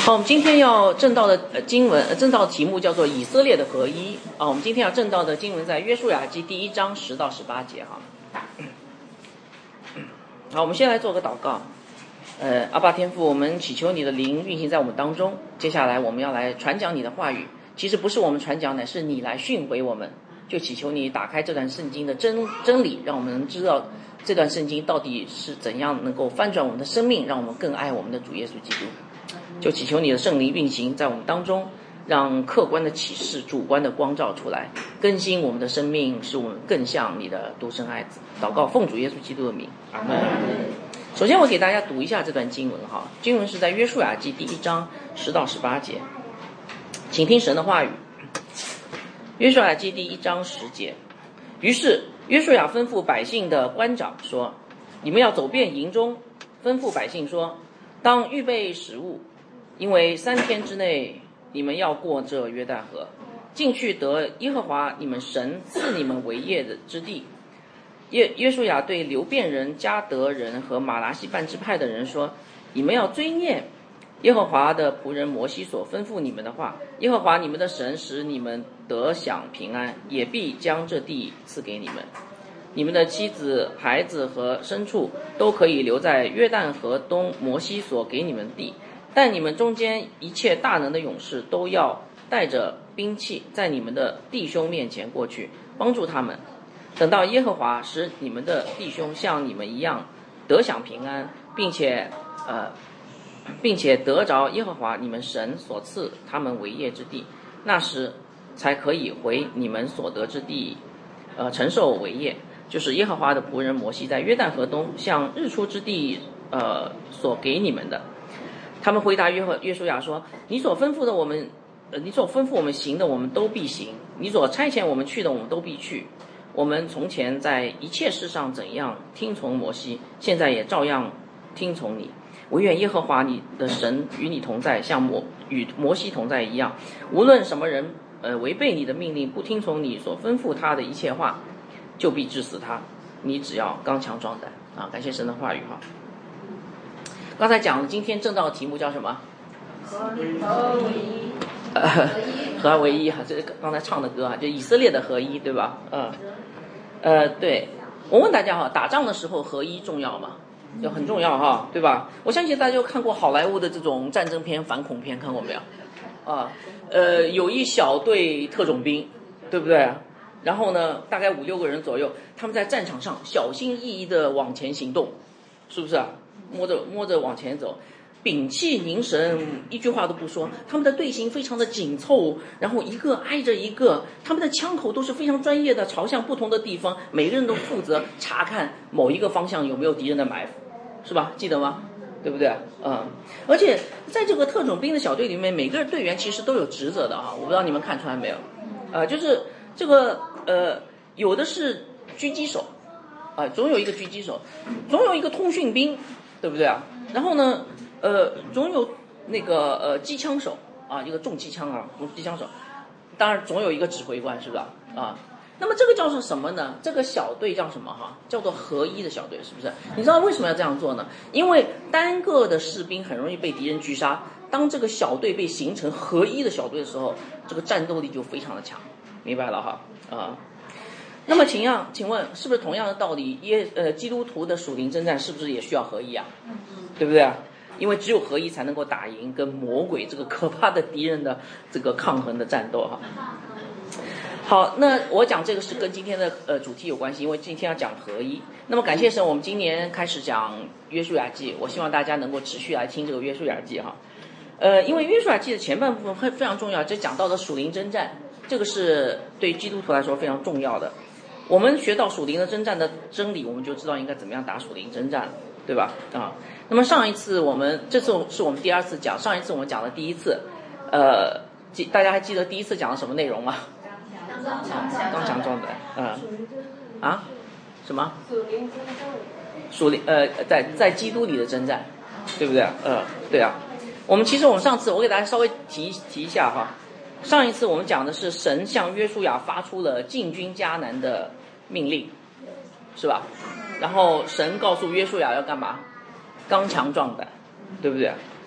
好，我们今天要正道的经文，正道题目叫做以色列的合一啊。我们今天要正道的经文在约书亚记第1章10到18节哈。好，我们先来做个祷告。阿爸天父，我们祈求你的灵运行在我们当中。接下来我们要来传讲你的话语，其实不是我们传讲，乃是你来训诲我们。就祈求你打开这段圣经的真理，让我们能知道这段圣经到底是怎样能够翻转我们的生命，让我们更爱我们的主耶稣基督。就祈求你的圣灵运行在我们当中，让客观的启示主观的光照出来，更新我们的生命，使我们更像你的独生爱子。祷告奉主耶稣基督的名，阿门。首先我给大家读一下这段经文哈，经文是在约书亚记第1章10到18节，请听神的话语。约书亚记第1章10节，于是约书亚吩咐百姓的官长说，你们要走遍营中，吩咐百姓说，当预备食物，因为3天之内你们要过这约旦河，进去得耶和华你们神赐你们为业的之地。约书亚对流便人、迦得人和马拿西半支派的人说，你们要追念耶和华的仆人摩西所吩咐你们的话，耶和华你们的神使你们得享平安，也必将这地赐给你们。你们的妻子、孩子和牲畜都可以留在约旦河东摩西所给你们的地，但你们中间一切大能的勇士都要带着兵器，在你们的弟兄面前过去，帮助他们。等到耶和华使你们的弟兄像你们一样得享平安，并且得着耶和华你们神所赐他们为业之地，那时才可以回你们所得之地，承受为业。就是耶和华的仆人摩西在约旦河东向日出之地所给你们的。他们回答约书亚说，你所吩咐我们行的，我们都必行；你所差遣我们去的，我们都必去。我们从前在一切事上怎样听从摩西，现在也照样听从你。惟愿耶和华你的神与你同在，像与摩西同在一样。无论什么人违背你的命令，不听从你所吩咐他的一切话，就必治死他。你只要刚强壮胆啊！感谢神的话语哈。刚才讲今天正道的题目叫什么？合而为一哈，这是刚才唱的歌啊，就以色列的合一，对吧？对，我问大家哈，打仗的时候合一重要吗？就很重要哈，对吧？我相信大家都看过好莱坞的这种战争片、反恐片，看过没有？有一小队特种兵，对不对？然后呢，大概5-6个人左右，他们在战场上小心翼翼的往前行动，是不是啊？摸着往前走，屏气凝神，一句话都不说。他们的队形非常的紧凑，然后一个挨着一个，他们的枪口都是非常专业的，朝向不同的地方，每个人都负责查看某一个方向有没有敌人的埋伏，是吧？记得吗？对不对？而且在这个特种兵的小队里面，每个队员其实都有职责的啊，我不知道你们看出来没有？就是这个有的是狙击手，总有一个狙击手，总有一个通讯兵，对不对啊？然后呢，总有那个机枪手啊，一个重机枪啊，机枪手，当然总有一个指挥官，是吧？那么这个叫做什么呢？这个小队叫什么哈？叫做合一的小队，是不是？你知道为什么要这样做呢？因为单个的士兵很容易被敌人狙杀，当这个小队被形成合一的小队的时候，这个战斗力就非常的强，明白了哈？那么请问是不是同样的道理？基督徒的属灵征战是不是也需要合一啊？对不对啊？因为只有合一才能够打赢跟魔鬼这个可怕的敌人的这个抗衡的战斗哈。好，那我讲这个是跟今天的主题有关系，因为今天要讲合一。那么感谢神，我们今年开始讲约书亚记，我希望大家能够持续来听这个约书亚记哈。因为约书亚记的前半部分非常重要，这讲到的属灵征战，这个是对基督徒来说非常重要的。我们学到属灵的征战的真理，我们就知道应该怎么样打属灵征战了，对吧？那么上一次这次是我们第2次讲，上一次我们讲了第1次，大家还记得第1次讲了什么内容吗？刚强壮胆，什么？属灵在基督里的征战，对不对？对啊。我们上次我给大家稍微提一下哈。上一次我们讲的是神向约书亚发出了进军迦南的命令，是吧？然后神告诉约书亚要干嘛？刚强壮胆，对不对？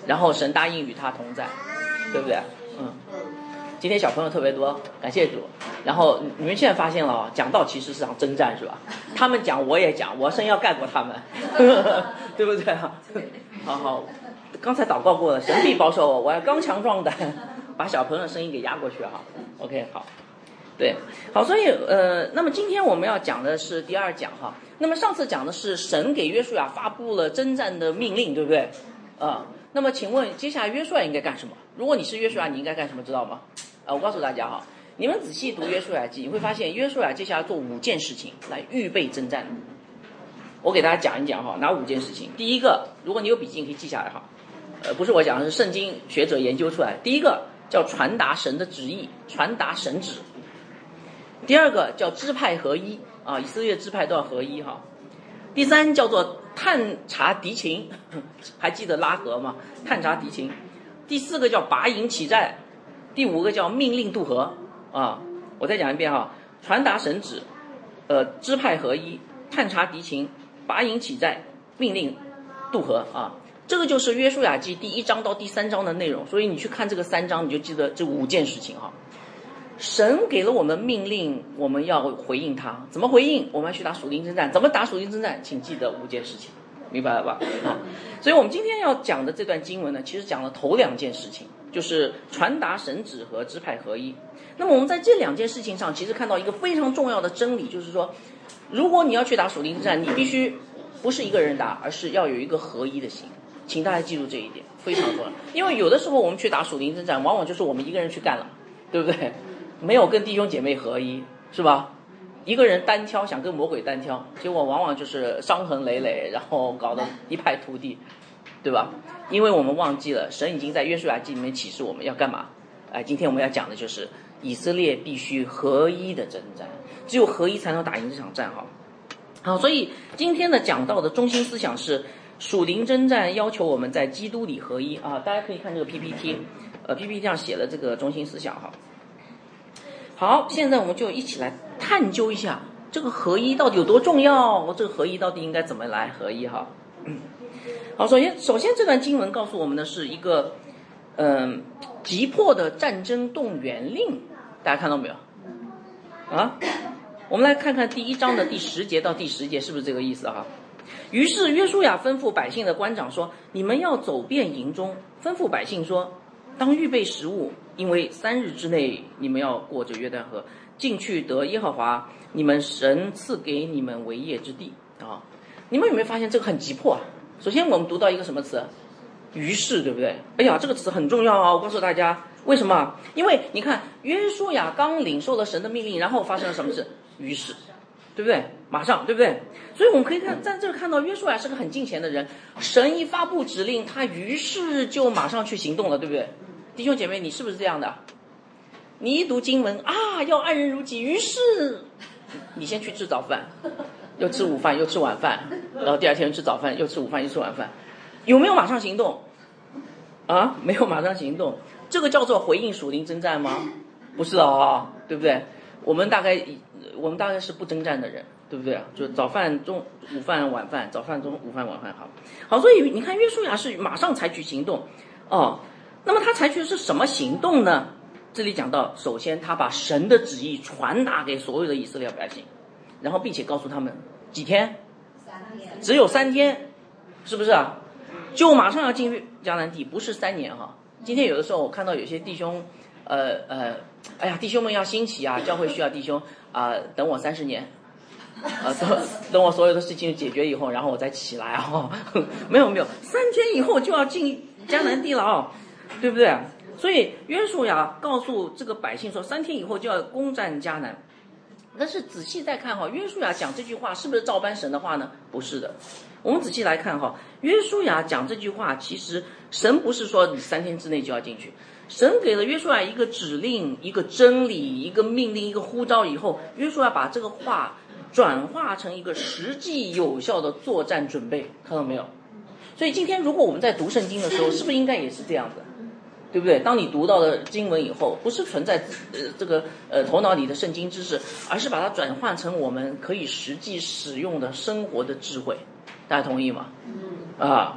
然后神答应与他同在，对不对？今天小朋友特别多，感谢主。然后你们现在发现了，讲道其实是场征战，是吧？他们讲我也讲，我生要盖过他们，对不对？好，刚才祷告过了，神必保守我，我要刚强壮胆，把小朋友的声音给压过去哈。OK， 好，对，好，所以那么今天我们要讲的是第二讲哈。那么上次讲的是神给约书亚发布了征战的命令，对不对？那么请问接下来约书亚应该干什么？如果你是约书亚，你应该干什么？知道吗？我告诉大家哈，你们仔细读约书亚记，你会发现约书亚接下来做5件事情来预备征战。我给大家讲一讲哈，哪5件事情？第一个，如果你有笔记，你可以记下来哈。不是我讲的，是圣经学者研究出来。第一个叫传达神的旨意，传达神旨。第二个叫支派合一啊，以色列支派都要合一哈。第三叫做探查敌情，还记得拉合吗？探查敌情。第4个叫拔营起寨。第5个叫命令渡河啊，我再讲一遍哈，传达神旨，支派合一，探查敌情，拔营起寨，命令渡河啊，这个就是约书亚记第1章到第3章的内容。所以你去看这个3章，你就记得这5件事情哈。神给了我们命令，我们要回应他，怎么回应？我们要去打属灵征战，怎么打属灵征战？请记得5件事情，明白了吧？所以我们今天要讲的这段经文呢，其实讲了头2件事情。就是传达神旨和支派合一。那么我们在这2件事情上，其实看到一个非常重要的真理，就是说，如果你要去打属灵征战，你必须不是一个人打，而是要有一个合一的心。请大家记住这一点，非常重要。因为有的时候我们去打属灵征战，往往就是我们一个人去干了，对不对？没有跟弟兄姐妹合一，是吧？一个人单挑，想跟魔鬼单挑，结果往往就是伤痕累累，然后搞得一败涂地，对吧？因为我们忘记了，神已经在约书亚记里面启示我们要干嘛。今天我们要讲的就是以色列必须合一的征战，只有合一才能打赢这场战哈。好，所以今天的讲到的中心思想是属灵征战要求我们在基督里合一啊。大家可以看这个 PPT，PPT 上写了这个中心思想哈。好，现在我们就一起来探究一下这个合一到底有多重要，这个合一到底应该怎么来合一哈。好，首先这段经文告诉我们的是一个急迫的战争动员令，大家看到没有啊？我们来看看第1章的第10节到第10节是不是这个意思哈？于是约书亚吩咐百姓的官长说，你们要走遍营中，吩咐百姓说，当预备食物，因为3日之内你们要过着约旦河，进去得耶和华你们神赐给你们为业之地啊。你们有没有发现这个很急迫啊？首先我们读到一个什么词？于是，对不对？哎呀，这个词很重要啊！我告诉大家为什么？因为你看约书亚刚领受了神的命令，然后发生了什么事？于是，对不对？马上，对不对？所以我们可以在这看到约书亚是个很敬虔的人，神一发布指令，他于是就马上去行动了，对不对？弟兄姐妹，你是不是这样的？你一读经文啊，要爱人如己，于是你先去吃早饭，又吃午饭，又吃晚饭，然后第2天吃早饭，又吃午饭，又吃晚饭，有没有马上行动？啊，没有马上行动，这个叫做回应属灵征战吗？不是哦，对不对？我们大概是不征战的人，对不对啊？就早饭、午饭、晚饭，早饭、午饭、晚饭，好，所以你看约书亚是马上采取行动哦。那么他采取的是什么行动呢？这里讲到，首先他把神的旨意传达给所有的以色列百姓，然后并且告诉他们几天？3天，只有3天，是不是啊？就马上要进入迦南地，不是3年哈。今天有的时候我看到有些弟兄，哎呀，弟兄们要兴起啊，教会需要弟兄等我30年，等我所有的事情解决以后，然后我再起来啊。没有，3天以后就要进迦南地了啊，对不对？所以约书亚告诉这个百姓说，3天以后就要攻占迦南。但是仔细再看哈，约书亚讲这句话是不是照搬神的话呢？不是的。我们仔细来看哈，约书亚讲这句话，其实神不是说你3天之内就要进去，神给了约书亚一个指令、一个真理、一个命令、一个呼召以后，约书亚把这个话转化成一个实际有效的作战准备，看到没有？所以今天如果我们在读圣经的时候，是不是应该也是这样的？对不对？当你读到了经文以后，不是存在这个头脑里的圣经知识，而是把它转换成我们可以实际使用的生活的智慧。大家同意吗？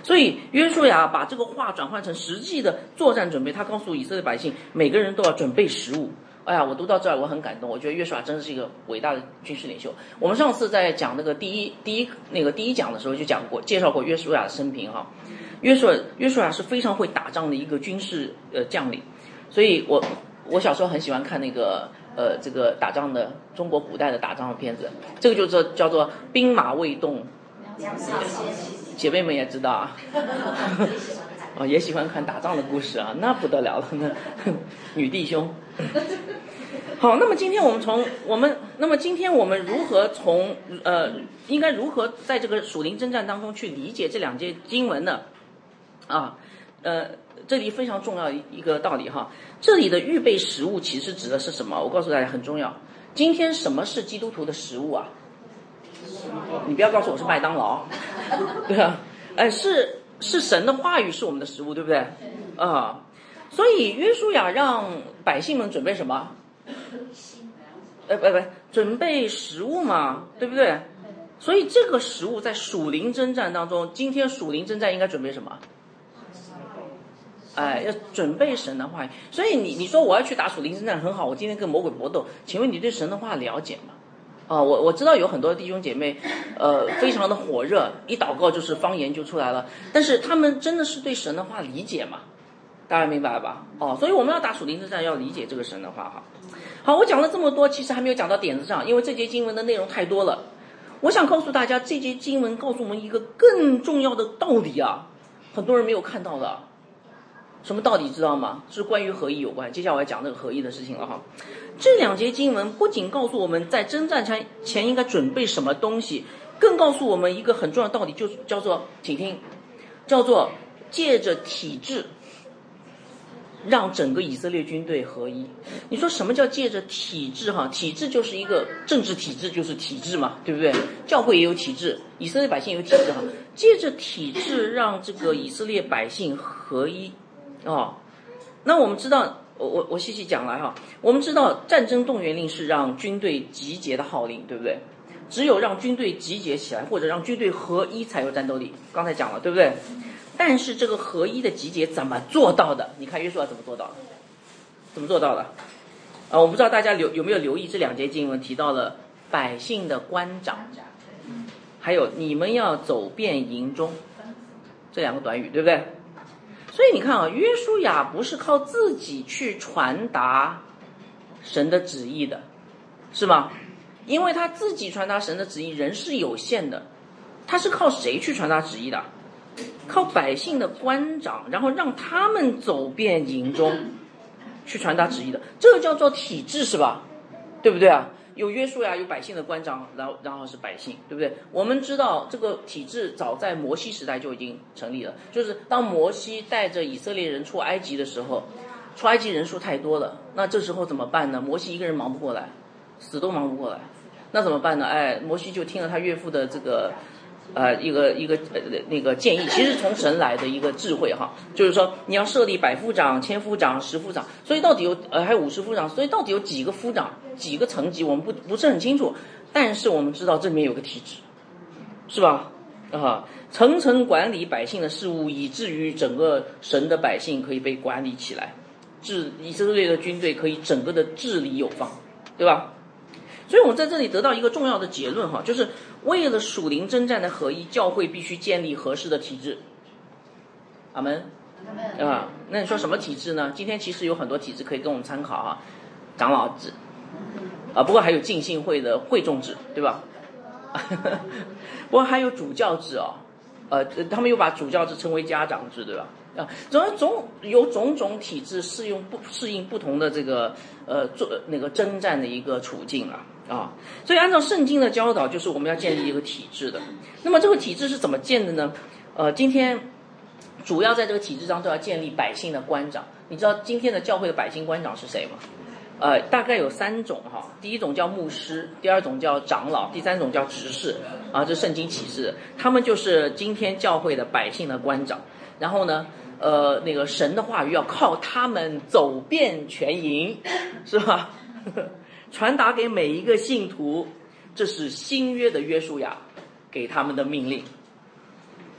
所以约书亚把这个话转换成实际的作战准备，他告诉以色列百姓，每个人都要准备食物。哎呀，我读到这儿我很感动，我觉得约书亚真是一个伟大的军事领袖。我们上次在讲那个第一讲的时候就讲过，介绍过约书亚的生平哈。约书亚是非常会打仗的一个军事将领，所以我小时候很喜欢看那个这个打仗的中国古代的打仗的片子，这个就叫做兵马未动，姐妹们也知道啊。也喜欢看打仗的故事啊，那不得了了呢，女弟兄。好，那么今天我们如何应该如何在这个属灵征战当中去理解这两节经文呢？这里非常重要一个道理哈，这里的预备食物其实指的是什么？我告诉大家很重要。今天什么是基督徒的食物啊？你不要告诉我是麦当劳，对吧？是神的话语是我们的食物，对不对？所以约书亚让百姓们准备什么？准备食物嘛，对不对？所以这个食物在属灵征战当中，今天属灵征战应该准备什么？要准备神的话语。所以你说我要去打属灵征战很好，我今天跟魔鬼搏斗，请问你对神的话了解吗？我知道有很多弟兄姐妹非常的火热，一祷告就是方言就出来了，但是他们真的是对神的话理解吗？大家明白吧？所以我们要打属灵之战要理解这个神的话哈。好，我讲了这么多，其实还没有讲到点子上，因为这节经文的内容太多了。我想告诉大家，这节经文告诉我们一个更重要的道理啊，很多人没有看到的。什么道理知道吗？是关于合一有关。接下来我要讲这个合一的事情了哈。这两节经文不仅告诉我们在征战前应该准备什么东西，更告诉我们一个很重要的道理，就叫做，请听，叫做借着体制让整个以色列军队合一。你说什么叫借着体制哈？体制就是一个政治体制，就是体制嘛，对不对？教会也有体制，以色列百姓也有体制哈。借着体制让这个以色列百姓合一。那我们知道，我细细讲来哈。我们知道战争动员令是让军队集结的号令，对不对？只有让军队集结起来，或者让军队合一才有战斗力。刚才讲了，对不对？但是这个合一的集结怎么做到的？你看约书亚怎么做到的？怎么做到的？我不知道大家有没有留意这两节经文提到了百姓的官长，还有你们要走遍营中，这两个短语，对不对？所以你看约书亚不是靠自己去传达神的旨意的，是吗？因为他自己传达神的旨意人是有限的，他是靠谁去传达旨意的？靠百姓的官长，然后让他们走遍营中去传达旨意的，这个叫做体制，是吧？对不对啊？有约书亚，有百姓的官长，然后是百姓，对不对？我们知道这个体制早在摩西时代就已经成立了，就是当摩西带着以色列人出埃及的时候，出埃及人数太多了，那这时候怎么办呢？摩西一个人忙不过来，死都忙不过来，那怎么办呢？摩西就听了他岳父的这个那个建议，其实从神来的一个智慧哈，就是说你要设立百夫长、千夫长、十夫长，所以到底有还有50夫长，所以到底有几个夫长、几个层级，我们不是很清楚，但是我们知道这里面有个体制，是吧？层层管理百姓的事务，以至于整个神的百姓可以被管理起来，以色列的军队可以整个的治理有方，对吧？所以我们在这里得到一个重要的结论哈，就是为了属灵征战的合一，教会必须建立合适的体制。阿们。那你说什么体制呢？今天其实有很多体制可以跟我们参考啊，长老制，不过还有浸信会的会众制，对吧？不过还有主教制他们又把主教制称为家长制，对吧？有种种体制适应不同的这个那个征战的一个处境所以按照圣经的教导，就是我们要建立一个体制的。那么这个体制是怎么建的呢？今天主要在这个体制当中要建立百姓的官长。你知道今天的教会的百姓官长是谁吗？大概有3种第一种叫牧师，第二种叫长老，第三种叫执事这是圣经启示，他们就是今天教会的百姓的官长。然后呢那个神的话语要靠他们走遍全营，是吧？传达给每一个信徒，这是新约的约书亚给他们的命令。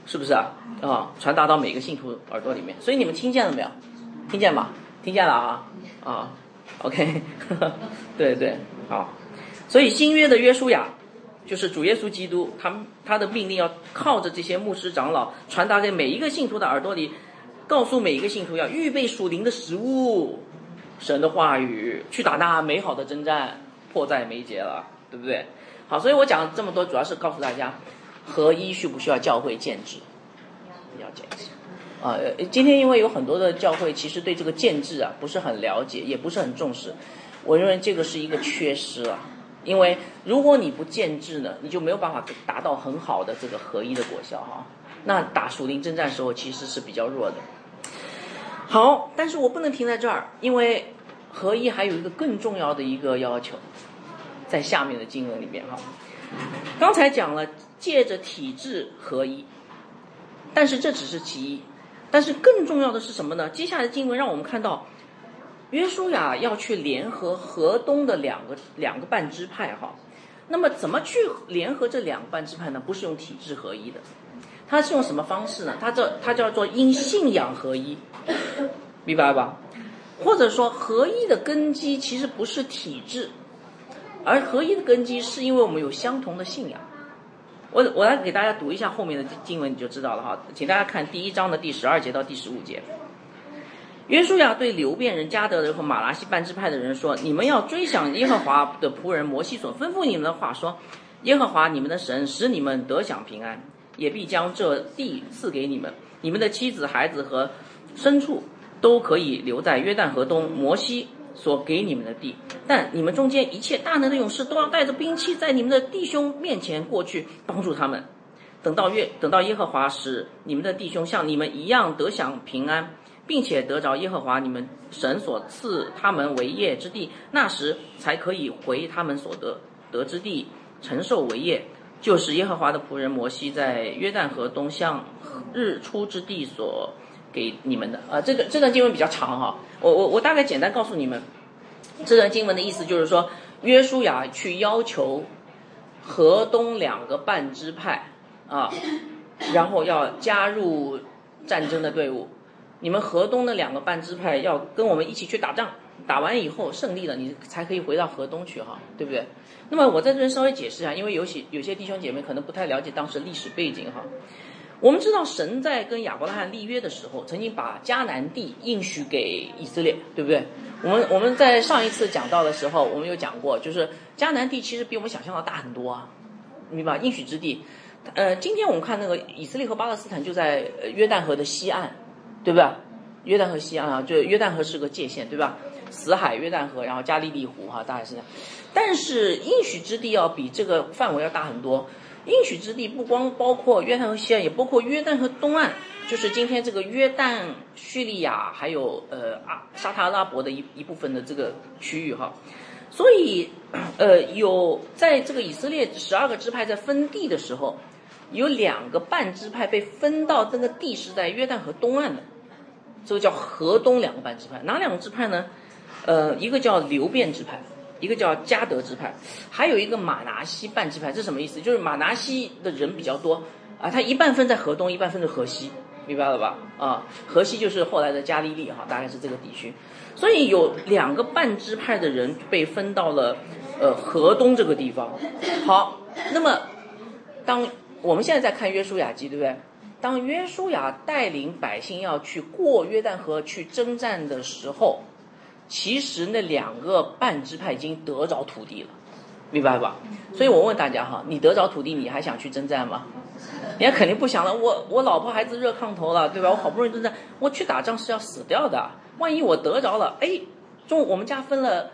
是不是啊？传达到每个信徒耳朵里面。所以你们听见了没有？听见吗？听见了啊，OK 对对，好。所以新约的约书亚就是主耶稣基督，他的命令要靠着这些牧师长老传达给每一个信徒的耳朵里，告诉每一个信徒要预备属灵的食物，神的话语，去打那美好的征战，迫在眉睫了，对不对？好，所以我讲这么多主要是告诉大家，合一需不需要教会建制？要建制今天因为有很多的教会其实对这个建制不是很了解，也不是很重视，我认为这个是一个缺失了。因为如果你不建制呢，你就没有办法达到很好的这个合一的果效那打属灵征战的时候其实是比较弱的。好，但是我不能停在这儿，因为合一还有一个更重要的一个要求，在下面的经文里面刚才讲了借着体制合一，但是这只是其一，但是更重要的是什么呢？接下来的经文让我们看到约书亚要去联合河东的两个半支派那么怎么去联合这两个半支派呢？不是用体制合一的，它是用什么方式呢？它叫做因信仰合一，明白吧？或者说合一的根基其实不是体制，而合一的根基是因为我们有相同的信仰。我来给大家读一下后面的经文，你就知道了请大家看第1章的第12节到第15节。约书亚对流便人、迦得人和马拿西半支派的人说：你们要追想耶和华的仆人摩西所吩咐你们的话，说耶和华你们的神使你们得享平安，也必将这地赐给你们，你们的妻子、孩子和牲畜都可以留在约旦河东摩西所给你们的地，但你们中间一切大能的勇士都要带着兵器在你们的弟兄面前过去帮助他们，等到耶和华使你们的弟兄像你们一样得享平安，并且得着耶和华你们神所赐他们为业之地，那时才可以回他们所得之地承受为业，就是耶和华的仆人摩西在约旦河东向日出之地所给你们的。这段经文比较长我大概简单告诉你们，这段经文的意思就是说，约书亚去要求河东两个半支派然后要加入战争的队伍。你们河东的两个半支派要跟我们一起去打仗，打完以后胜利了，你才可以回到河东去对不对？那么我在这边稍微解释一下，因为有些弟兄姐妹可能不太了解当时历史背景我们知道神在跟亚伯拉罕立约的时候，曾经把迦南地应许给以色列，对不对？我们在上一次讲到的时候，我们有讲过，就是迦南地其实比我们想象的大很多明白？应许之地。今天我们看那个以色列和巴勒斯坦就在约旦河的西岸，对吧？约旦河西岸就约旦河是个界限，对吧？死海、约旦河，然后加利利湖大概是这样。但是应许之地要比这个范围要大很多。应许之地不光包括约旦河西岸，也包括约旦河东岸，就是今天这个约旦、叙利亚还有沙特阿拉伯的一部分的这个区域所以有在这个以色列12个支派在分地的时候，有2个半支派被分到这个地是在约旦河东岸的，这个叫河东2个半支派。哪2个支派呢？一个叫流便支派，一个叫迦得支派，还有一个马拿西半支派。这什么意思？就是马拿西的人比较多他一半分在河东，一半分在河西，明白了吧？河西就是后来的加利利大概是这个地区。所以有2个半支派的人被分到了河东这个地方。好，那么当我们现在在看约书亚记，对不对？当约书亚带领百姓要去过约旦河去征战的时候，其实那2个半支派已经得着土地了，明白吧？所以我问大家你得着土地，你还想去征战吗？你肯定不想了。我老婆孩子热炕头了，对吧？我好不容易征战，我去打仗是要死掉的。万一我得着了，我们家分了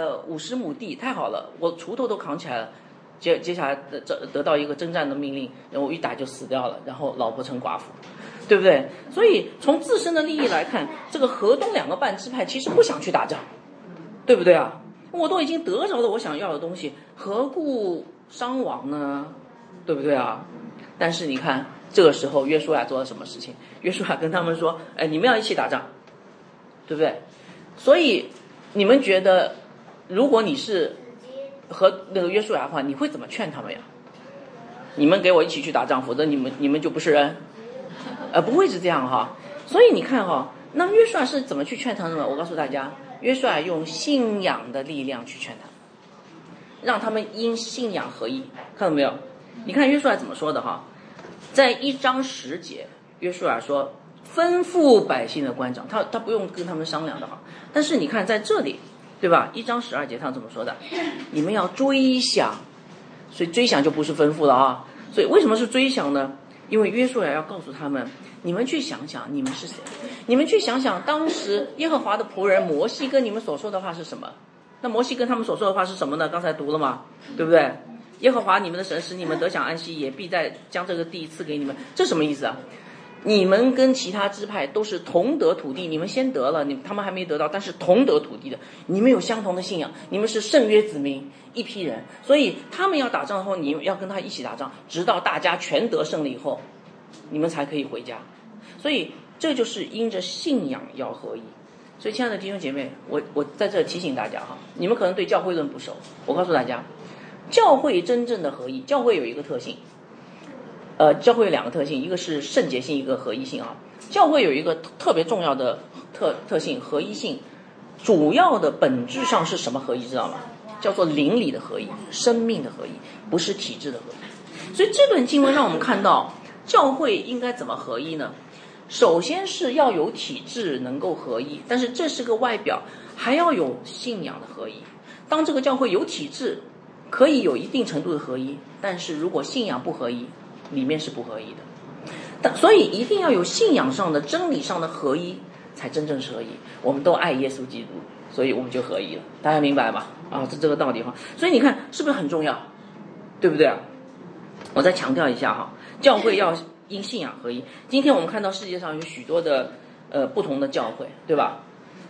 50亩地，太好了，我锄头都扛起来了。接下来得到一个征战的命令，然后我一打就死掉了，然后老婆成寡妇，对不对？所以从自身的利益来看，这个河东2个半支派其实不想去打仗，对不对啊？我都已经得着了我想要的东西，何故伤亡呢？对不对啊？但是你看这个时候约书亚做了什么事情？约书亚跟他们说，你们要一起打仗，对不对？所以你们觉得如果你是和那个约书亚的话，你会怎么劝他们呀？你们给我一起去打仗，否则你们就不是人， 不会是这样哈。所以你看哈，那约书亚是怎么去劝他们呢？我告诉大家，约书亚用信仰的力量去劝他，让他们因信仰合一。看到没有？你看约书亚怎么说的哈？在1章10节，约书亚说吩咐百姓的官长，他不用跟他们商量的哈。但是你看在这里，对吧？1章12节他怎么说的？你们要追想，所以追想就不是吩咐了啊。所以为什么是追想呢？因为约书亚要告诉他们，你们去想想你们是谁，你们去想想当时耶和华的仆人摩西跟你们所说的话是什么。那摩西跟他们所说的话是什么呢？刚才读了嘛，对不对？耶和华你们的神使你们得享安息，也必再将这个地赐给你们。这什么意思啊？你们跟其他支派都是同得土地，你们先得了，他们还没得到，但是同得土地的，你们有相同的信仰，你们是圣约子民一批人，所以他们要打仗后，你要跟他一起打仗，直到大家全得胜了以后，你们才可以回家。所以这就是因着信仰要合一。所以亲爱的弟兄姐妹，我在这提醒大家哈，你们可能对教会论不熟，我告诉大家，教会真正的合一，教会有一个特性。教会有2个特性，一个是圣洁性，一个合一性啊。教会有一个特别重要的特性，合一性，主要的本质上是什么合一，知道吗？叫做灵里的合一，生命的合一，不是体制的合一。所以这段经文让我们看到，教会应该怎么合一呢？首先是要有体制能够合一，但是这是个外表，还要有信仰的合一。当这个教会有体制，可以有一定程度的合一，但是如果信仰不合一，里面是不合一的。所以一定要有信仰上的真理上的合一，才真正是合一。我们都爱耶稣基督，所以我们就合一了，大家明白吗？是这个道理哈。所以你看是不是很重要，对不对啊？我再强调一下哈，教会要因信仰合一。今天我们看到世界上有许多的不同的教会，对吧？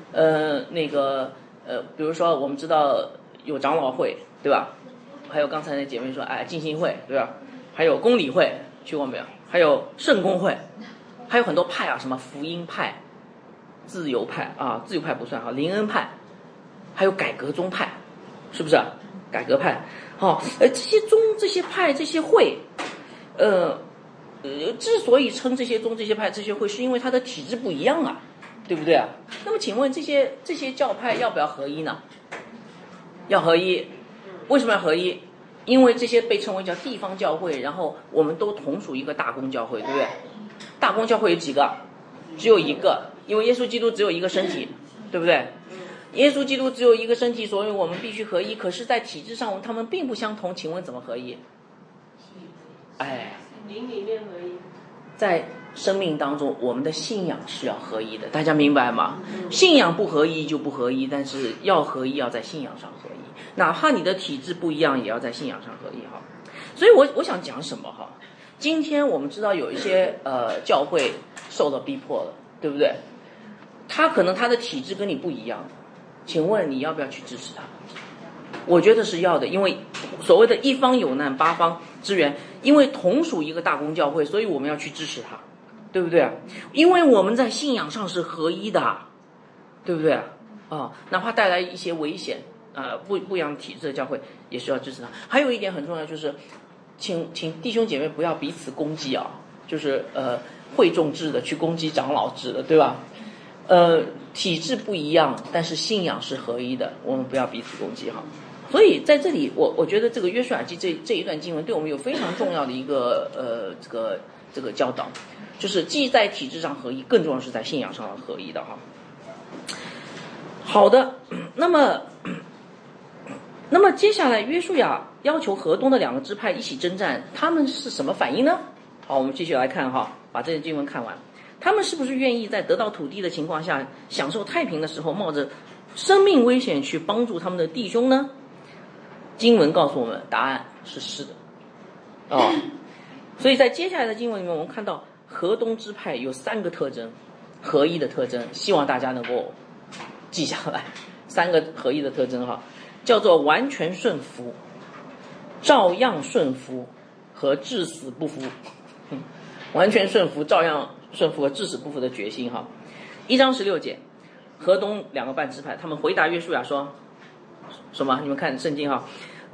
比如说我们知道有长老会，对吧？还有刚才那姐妹说浸信会，对吧？还有公理会，去过没有？还有圣公会，还有很多派啊，什么福音派、自由派啊，自由派不算哈，灵恩派，还有改革宗派，是不是？改革派，这些宗、这些派、这些会，之所以称这些宗、这些派、这些会，是因为它的体制不一样啊，对不对啊？那么请问这些教派要不要合一呢？要合一，为什么要合一？因为这些被称为叫地方教会，然后我们都同属一个大公教会，对不对？大公教会有几个？只有一个，因为耶稣基督只有一个身体，对不对？耶稣基督只有一个身体，所以我们必须合一。可是在体制上他们并不相同，请问怎么合一？ 灵里面合一。 在生命当中，我们的信仰是要合一的，大家明白吗？信仰不合一就不合一，但是要合一要在信仰上合一，哪怕你的体制不一样，也要在信仰上合一哈。所以我想讲什么哈？今天我们知道有一些教会受到逼迫了，对不对？他可能他的体制跟你不一样，请问你要不要去支持他？我觉得是要的，因为所谓的一方有难八方支援，因为同属一个大公教会，所以我们要去支持他，对不对啊？因为我们在信仰上是合一的，对不对啊？哪怕带来一些危险不一样体制的教会也是要支持他。还有一点很重要，就是请弟兄姐妹不要彼此攻击啊，就是会众制的去攻击长老制的，对吧？体制不一样，但是信仰是合一的，我们不要彼此攻击哈。所以在这里我觉得这个约书亚记这一段经文对我们有非常重要的一个这个教导，就是既在体制上合一，更重要是在信仰上合一的哈。好的，那么接下来约书亚要求河东的2个支派一起征战，他们是什么反应呢？好，我们继续来看哈，把这些经文看完。他们是不是愿意在得到土地的情况下，享受太平的时候，冒着生命危险去帮助他们的弟兄呢？经文告诉我们，答案是是的。所以在接下来的经文里面，我们看到河东支派有3个特征，合一的特征，希望大家能够记下来。3个合一的特征哈，叫做完全顺服、照样顺服和至死不服。完全顺服、照样顺服和至死不服的决心哈。1章16节，河东2个半支派，他们回答约书亚说什么？你们看圣经哈，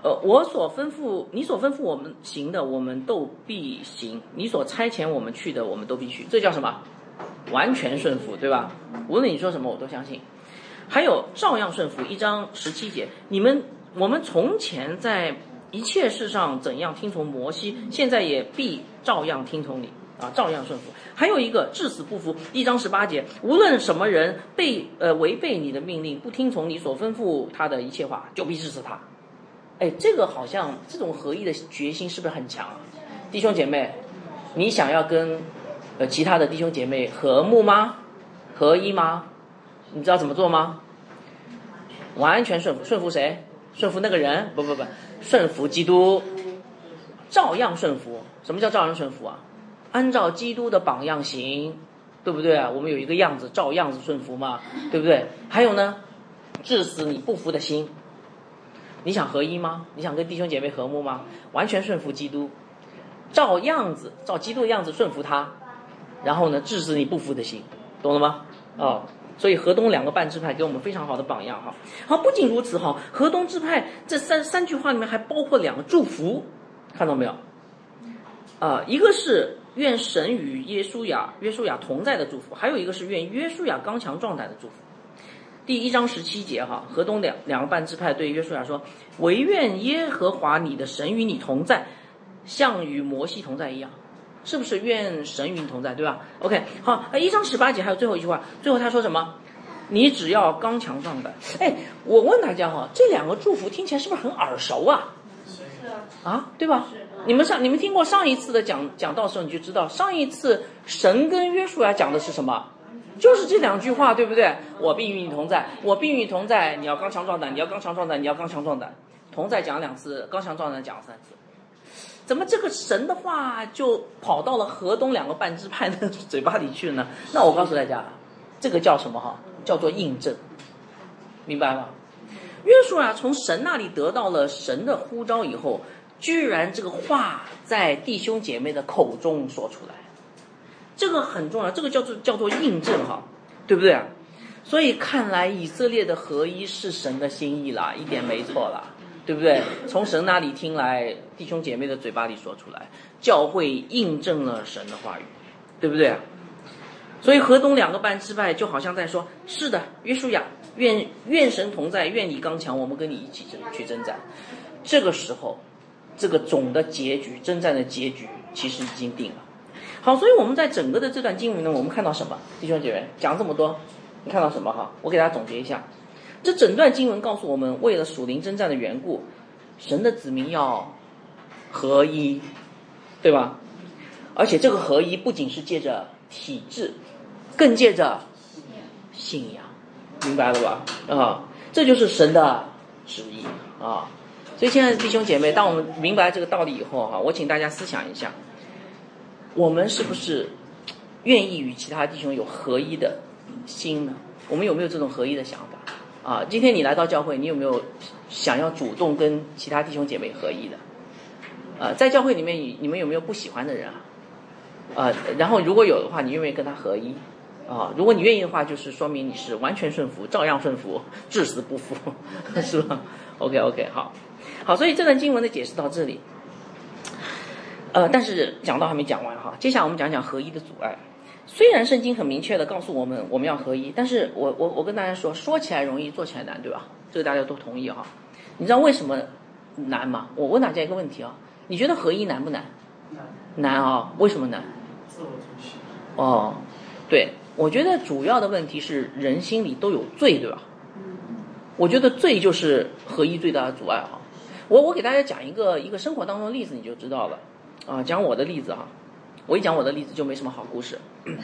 我所吩咐你所吩咐我们行的，我们都必行；你所差遣我们去的，我们都必去。这叫什么？完全顺服，对吧？无论你说什么，我都相信。还有照样顺服，1章17节，我们从前在一切事上怎样听从摩西，现在也必照样听从你啊，照样顺服。还有一个至死不服，1章18节，无论什么人违背你的命令，不听从你所吩咐他的一切话，就必治死他。哎，这个好像这种合一的决心是不是很强啊？弟兄姐妹，你想要跟其他的弟兄姐妹和睦吗？合一吗？你知道怎么做吗？完全顺服。顺服谁？顺服那个人？不，顺服基督，照样顺服。什么叫照样顺服啊？按照基督的榜样行，对不对啊？我们有一个样子，照样子顺服嘛，对不对？还有呢，治死你不服的心。你想合一吗？你想跟弟兄姐妹和睦吗？完全顺服基督，照样子，照基督的样子顺服他，然后呢，治死你不服的心，懂了吗？所以河东2个半支派给我们非常好的榜样哈。好，不仅如此哈，河东支派这三句话里面还包括2个祝福，看到没有？一个是愿神与约书亚同在的祝福，还有一个是愿约书亚刚强壮胆的祝福。第1章17节哈，河东两个半支派对约书亚说：“惟愿耶和华你的神与你同在，像与摩西同在一样。”是不是愿神与你同在，对吧 ？OK， 好，1章18节还有最后一句话，最后他说什么？你只要刚强壮胆。哎，我问大家哈，这2个祝福听起来是不是很耳熟啊？啊，对吧？你们听过上一次的讲道的时候，你就知道上一次神跟约书亚讲的是什么？就是这2句话，对不对？我必与你同在，我必与你同在，你要刚强壮胆，你要刚强壮胆，你要刚强壮胆。同在讲2次，刚强壮胆讲3次。怎么这个神的话就跑到了河东2个半支派的嘴巴里去了呢？那我告诉大家，这个叫什么哈？叫做印证，明白吗？约书亚从神那里得到了神的呼召以后，居然这个话在弟兄姐妹的口中说出来，这个很重要，这个叫做印证哈，对不对啊？所以看来以色列的合一是神的心意啦，一点没错啦。对不对？从神那里听来，弟兄姐妹的嘴巴里说出来，教会印证了神的话语，对不对？所以河东2个半支派就好像在说：是的，约书亚，愿神同在，愿你刚强，我们跟你一起去征战。这个时候，这个总的结局，征战的结局其实已经定了。好，所以我们在整个的这段经文呢，我们看到什么？弟兄姐妹，讲这么多，你看到什么哈？我给大家总结一下。这整段经文告诉我们，为了属灵征战的缘故，神的子民要合一，对吧？而且这个合一不仅是借着体制，更借着信仰，明白了吧？这就是神的旨意啊！所以亲爱的弟兄姐妹，当我们明白这个道理以后哈，我请大家思想一下，我们是不是愿意与其他弟兄有合一的心呢？我们有没有这种合一的想法？今天你来到教会，你有没有想要主动跟其他弟兄姐妹合一的？在教会里面，你们有没有不喜欢的人啊？然后如果有的话，你愿不愿意跟他合一？如果你愿意的话，就是说明你是完全顺服，照样顺服，至死不服，是吧 ？OK， 好，所以这段经文的解释到这里。但是讲到还没讲完哈，接下来我们讲讲合一的阻碍。虽然圣经很明确的告诉我们我们要合一，但是我跟大家说起来容易，做起来难，对吧？这个大家都同意哈。你知道为什么难吗？我问大家一个问题啊，你觉得合一难不难？难啊，为什么难？ 自我中心。 对，我觉得主要的问题是人心里都有罪，对吧？我觉得罪就是合一最大的阻碍哈。我给大家讲一个生活当中的例子，你就知道了讲我的例子哈。我一讲我的例子就没什么好故事。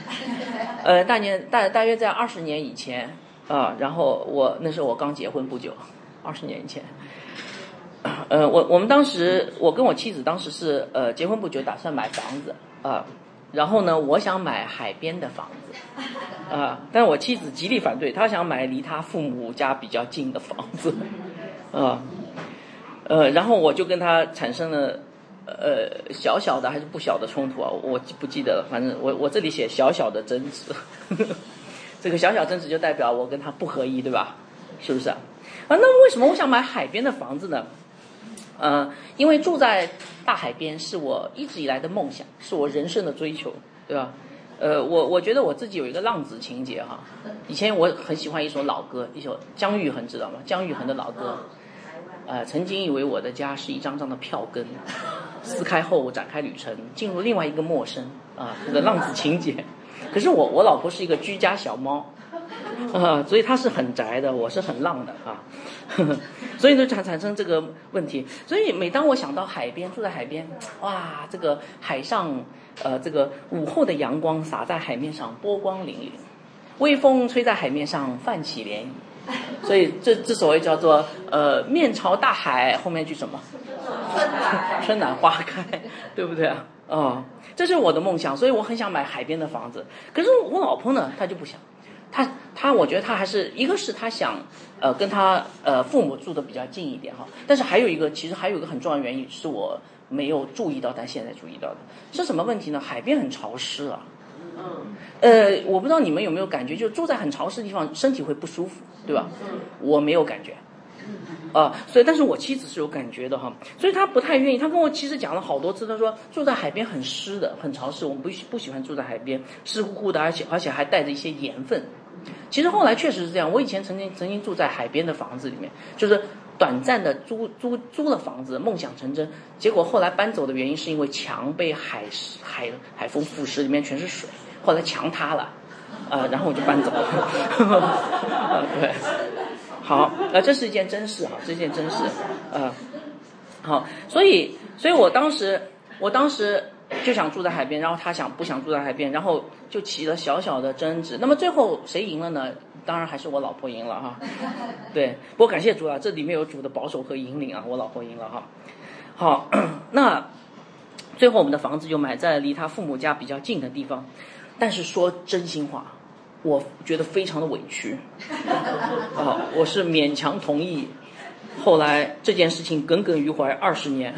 大约在20年以前然后那时候我刚结婚不久，20年以前。我们当时我跟我妻子当时是结婚不久，打算买房子然后呢，我想买海边的房子但是我妻子极力反对，她想买离她父母家比较近的房子然后我就跟她产生了小小的还是不小的冲突我不记得了，反正我这里写小小的争执这个小小争执就代表我跟他不合一，对吧？是不是那为什么我想买海边的房子呢？ 因为住在大海边是我一直以来的梦想，是我人生的追求，对吧？我觉得我自己有一个浪子情节哈。以前我很喜欢一首老歌，一首姜育恒知道吗？姜育恒的老歌，曾经以为我的家是一张张的票根，撕开后展开旅程，进入另外一个陌生这个浪子情节。可是我老婆是一个居家小猫，所以她是很宅的，我是很浪的啊。所以就产生这个问题。所以每当我想到海边，住在海边，哇，这个海上这个午后的阳光洒在海面上，波光粼粼，微风吹在海面上泛起涟漪。所以这所谓叫做面朝大海，后面句什么？春暖花开，对不对啊？这是我的梦想，所以我很想买海边的房子。可是我老婆呢，她就不想。他我觉得他还是一个是他想跟他父母住的比较近一点哈，但是其实还有一个很重要的原因是我没有注意到，但现在注意到的是什么问题呢？海边很潮湿啊。我不知道你们有没有感觉，就是住在很潮湿的地方，身体会不舒服，对吧？我没有感觉。所以但是我妻子是有感觉的哈，所以她不太愿意。她跟我其实讲了好多次，她说住在海边很湿的，很潮湿，我们不喜欢住在海边，湿乎乎的，而且还带着一些盐分。其实后来确实是这样，我以前曾经住在海边的房子里面，就是短暂的租了房子，梦想成真。结果后来搬走的原因是因为墙被海风腐蚀，里面全是水，后来墙塌了，然后我就搬走了。对。好，这是一件真事哈，这是一件真事，好，所以我当时就想住在海边，然后他不想住在海边，然后就起了小小的争执。那么最后谁赢了呢？当然还是我老婆赢了哈。对，不过感谢主啊，这里面有主的保守和引领啊，我老婆赢了哈。好，那最后我们的房子就买在离他父母家比较近的地方，但是说真心话，我觉得非常的委屈我是勉强同意，后来这件事情耿耿于怀20年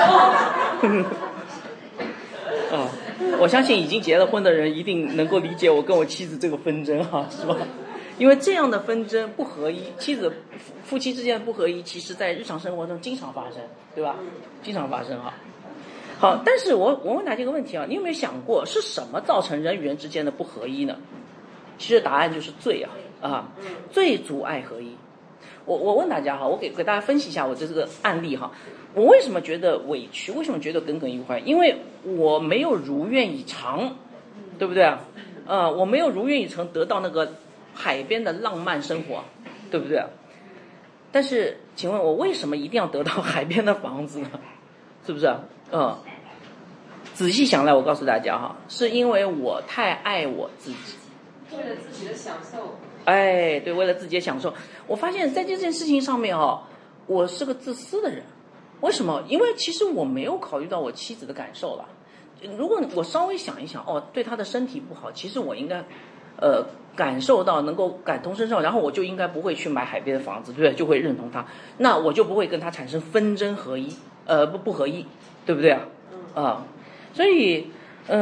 我相信已经结了婚的人一定能够理解我跟我妻子这个纷争是吧？因为这样的纷争不合一，夫妻之间的不合一，其实在日常生活中经常发生，对吧？经常发生好，但是我问大家一个问题你有没有想过是什么造成人与人之间的不合一呢？其实答案就是罪罪阻碍合一。我问大家我给大家分析一下我的这个案例我为什么觉得委屈，为什么觉得耿耿于怀？因为我没有如愿以偿，对不对我没有如愿以偿得到那个海边的浪漫生活，对不对？但是请问我为什么一定要得到海边的房子呢？是不是仔细想来，我告诉大家是因为我太爱我自己， 为了自己的享受。 对，为了自己的享受。我发现在这件事情上面我是个自私的人。为什么？因为其实我没有考虑到我妻子的感受了。如果我稍微想一想对她的身体不好，其实我应该感受到，能够感同身受，然后我就应该不会去买海边的房子，对不对？就会认同她，那我就不会跟她产生纷争合一，不合一，对不对所以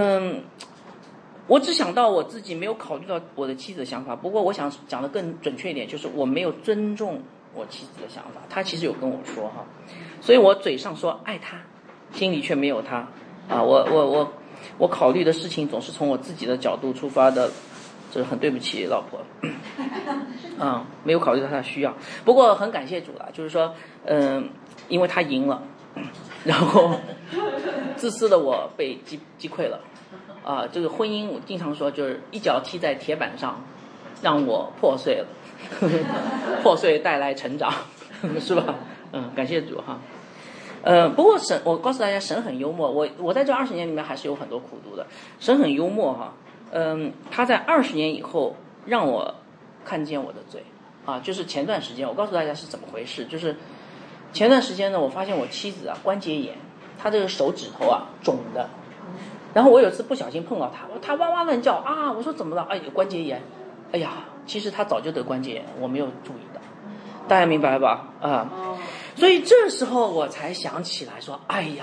我只想到我自己，没有考虑到我的妻子的想法。不过我想讲的更准确一点，就是我没有尊重我妻子的想法。她其实有跟我说所以我嘴上说爱她，心里却没有她我考虑的事情总是从我自己的角度出发的，这很对不起老婆没有考虑到她的需要。不过很感谢主了，就是说因为她赢了，然后自私的我被击溃了这个婚姻我经常说就是一脚踢在铁板上，让我破碎了破碎带来成长是吧？感谢主不过我告诉大家，神很幽默。我在这20年里面还是有很多苦读的。神很幽默他在20年以后让我看见我的罪就是前段时间我告诉大家是怎么回事。就是前段时间呢，我发现我妻子关节炎，她这个手指头肿的。然后我有次不小心碰到她哇哇乱叫我说怎么了？有关节炎。其实她早就得关节炎，我没有注意到。大家明白吧？所以这时候我才想起来说，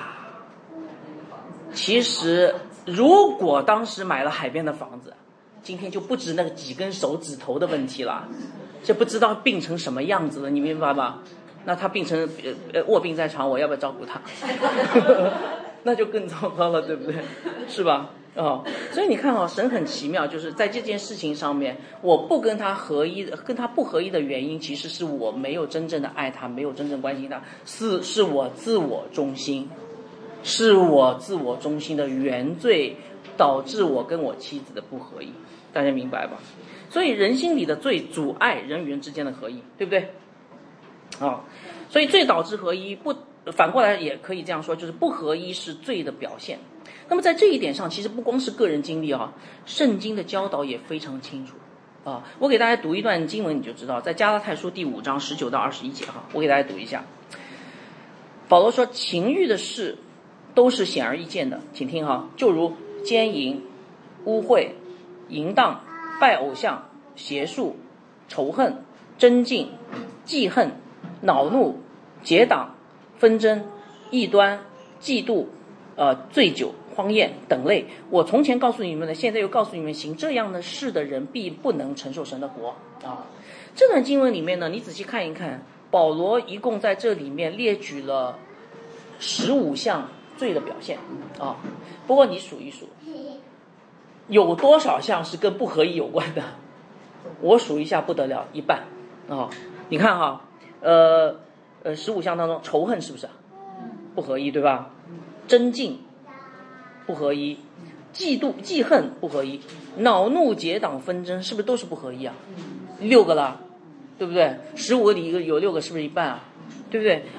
其实如果当时买了海边的房子，今天就不止那个几根手指头的问题了，这不知道病成什么样子了，你明白吧？ 那他病成卧病在床，我要不要照顾他？那就更糟糕了，对不对？是吧？所以你看神很奇妙，就是在这件事情上面，我不跟他合一，跟他不合一的原因，其实是我没有真正的爱他，没有真正关心他，是我自我中心，是我自我中心的原罪，导致我跟我妻子的不合一，大家明白吧？所以人心里的罪阻碍人与人之间的合一，对不对？所以罪导致合一，反过来也可以这样说，就是不合一是罪的表现。那么在这一点上，其实不光是个人经历圣经的教导也非常清楚我给大家读一段经文，你就知道，在加拉太书第5章19到21节我给大家读一下。保罗说，情欲的事都是显而易见的，请听就如奸淫、污秽、淫荡、拜偶像、邪术、仇恨、争竞、记恨、恼怒、结党、纷争、异端、嫉妒、醉酒、荒宴等类。我从前告诉你们的，现在又告诉你们，行这样的事的人必不能承受神的国这段经文里面呢，你仔细看一看，保罗一共在这里面列举了15项罪的表现不过你数一数，有多少项是跟不合一有关的？我数一下不得了，一半你看15项当中，仇恨是不是不合一，对吧？争竞不合一，嫉妒记恨不合一，恼怒结党纷争是不是都是不合一6个了，对不对？15个里有6个，是不是一半对不对？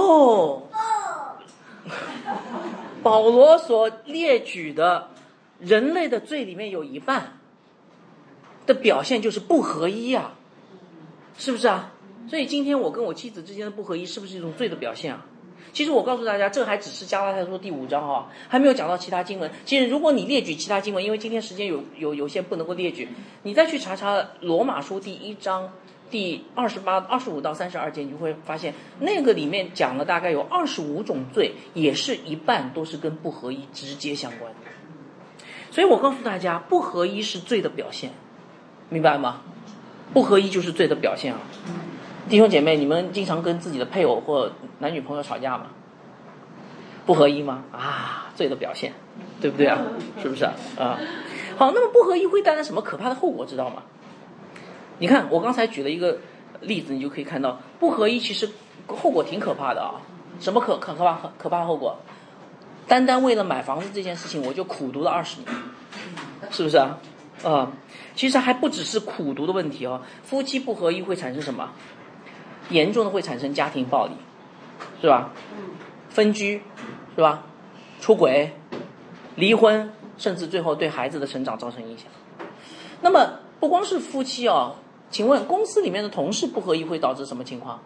保罗所列举的人类的罪里面有一半的表现就是不合一是不是所以今天我跟我妻子之间的不合一，是不是一种罪的表现其实我告诉大家，这还只是加拉太书第5章还没有讲到其他经文。其实如果你列举其他经文，因为今天时间有限，不能够列举，你再去查查罗马书第1章第25到32节，你就会发现那个里面讲了大概有25种罪，也是一半都是跟不合一直接相关的。所以我告诉大家，不合一是罪的表现，明白吗？不合一就是罪的表现弟兄姐妹，你们经常跟自己的配偶或男女朋友吵架吗？不合一吗？罪的表现，对不对是不是好，那么不合一会带来什么可怕的后果，知道吗？你看我刚才举了一个例子，你就可以看到不合一其实后果挺可怕的什么可怕的后果？单单为了买房子这件事情，我就苦读了20年，是不是其实还不只是苦读的问题夫妻不合一会产生什么？严重的会产生家庭暴力，是吧？分居，是吧？出轨、离婚，甚至最后对孩子的成长造成影响。那么不光是夫妻请问公司里面的同事不合一会导致什么情况？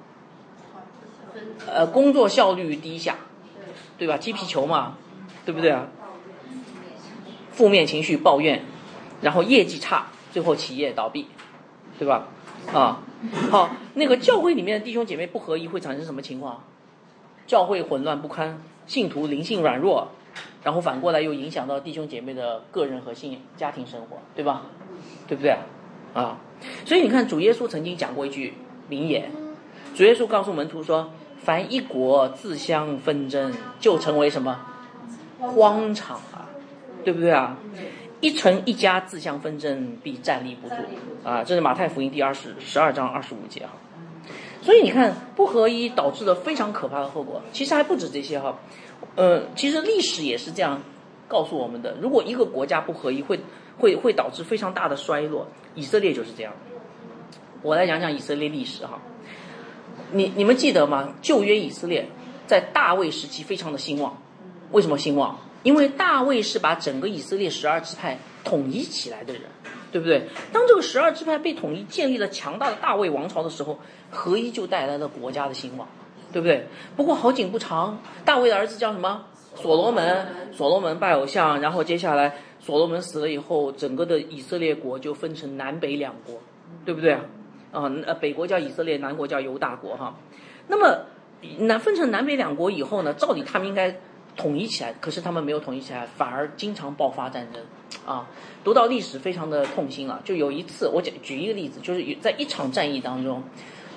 工作效率低下，对吧？踢皮球嘛，对不对负面情绪、抱怨，然后业绩差，最后企业倒闭，对吧？好，那个教会里面的弟兄姐妹不合一会产生什么情况？教会混乱不堪，信徒灵性软弱，然后反过来又影响到弟兄姐妹的个人和家庭生活，对吧？对不对所以你看主耶稣曾经讲过一句名言，主耶稣告诉门徒说，凡一国自相纷争，就成为什么？荒场对不对一城一家自相纷争，必站立不住这是马太福音第12章25节所以你看不合一导致了非常可怕的后果，其实还不止这些其实历史也是这样告诉我们的，如果一个国家不合一会导致非常大的衰落，以色列就是这样。我来讲讲以色列历史你们记得吗？旧约以色列在大卫时期非常的兴旺，为什么兴旺？因为大卫是把整个以色列12支派统一起来的人，对不对？当这个12支派被统一，建立了强大的大卫王朝的时候，合一就带来了国家的兴旺，对不对？不过好景不长，大卫的儿子叫什么？所罗门拜偶像，然后接下来所罗门死了以后，整个的以色列国就分成南北两国，对不对北国叫以色列，南国叫犹大国那么分成南北两国以后呢，照理他们应该统一起来，可是他们没有统一起来，反而经常爆发战争读到历史非常的痛心就有一次，我举一个例子，就是在一场战役当中，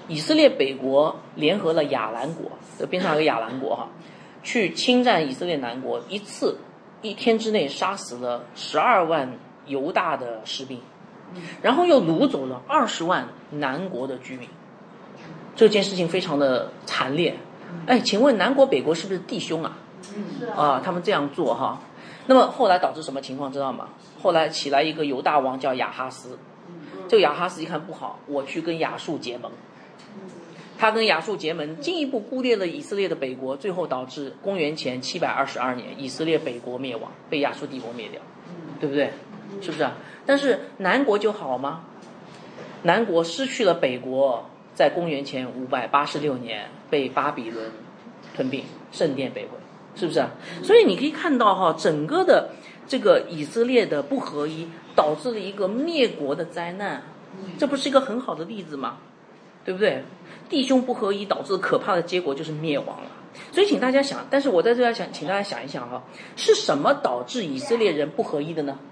以色列北国联合了亚兰国，这边上有个亚兰国哈，去侵占以色列南国，一天之内杀死了12万犹大的士兵，然后又掳走了20万南国的居民。这件事情非常的惨烈。哎，请问南国北国是不是弟兄啊？啊，他们这样做哈。那么后来导致什么情况知道吗？后来起来一个犹大王叫亚哈斯，这个亚哈斯一看不好，我去跟亚述结盟。他跟亚述结盟，进一步孤立了以色列的北国，最后导致公元前722年以色列北国灭亡，被亚述帝国灭掉，对不对？是不是啊？但是南国就好吗？南国失去了北国，在公元前586年被巴比伦吞并，圣殿被毁，是不是啊？所以你可以看到哈，整个的这个以色列的不合一，导致了一个灭国的灾难，这不是一个很好的例子吗？对不对？弟兄不合一导致可怕的结果就是灭亡了。所以请大家想，但是我在这要请大家想一想哈，是什么导致以色列人不合一的呢？